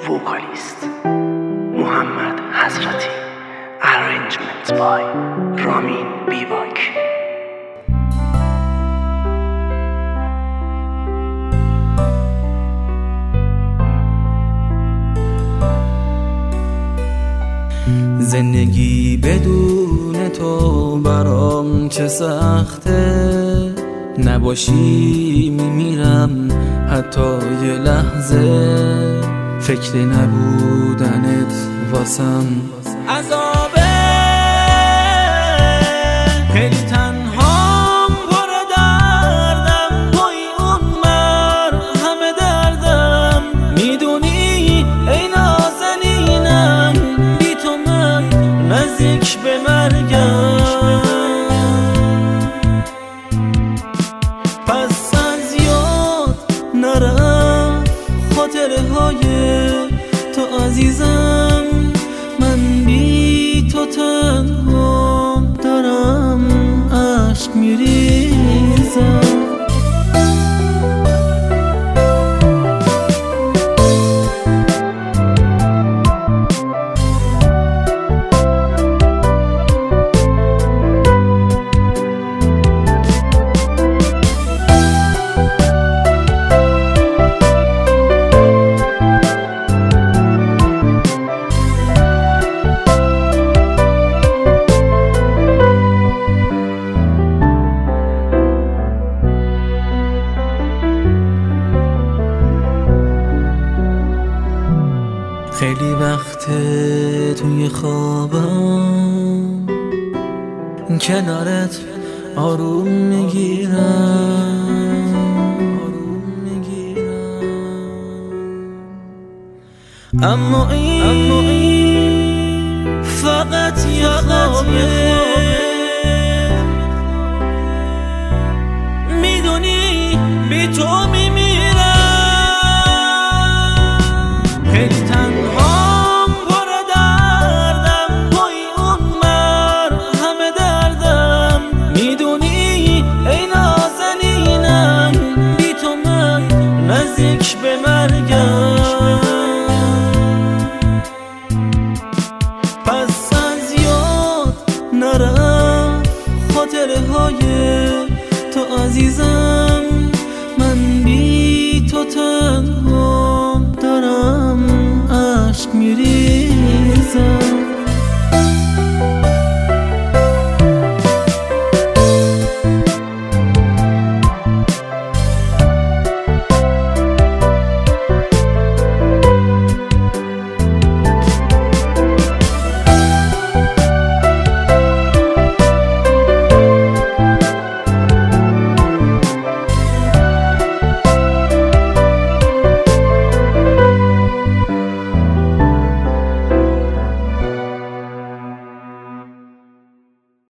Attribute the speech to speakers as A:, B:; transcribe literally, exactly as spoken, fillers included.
A: وکالیست محمد حضرتی. Arrangement by رامین بیباک.
B: زندگی بدون تو برام چه سخته، نباشی میمیرم حتی یه لحظه، فکر نبودنت واسم عذابه. خیلی تنهام پر دردم، توی اون مر همه دردم، میدونی ای نازنینم بی تو من نزدیک به مرگم. پس از یاد نرم خاطره های تو عزیزم، من بی تو تنها دارم عشق میریزم. خیلی وقت توی خوابم کنارت آروم میگیرم، اما این فقط یه خوابه. میدونی بی تو میمیرم. خیلی تنهام پر دردم، توی اون مر همه دردم، میدونی ای نازنینم بی تو من نزدیک به مرگم. پس از یاد نرم خاطره های تو عزیزم،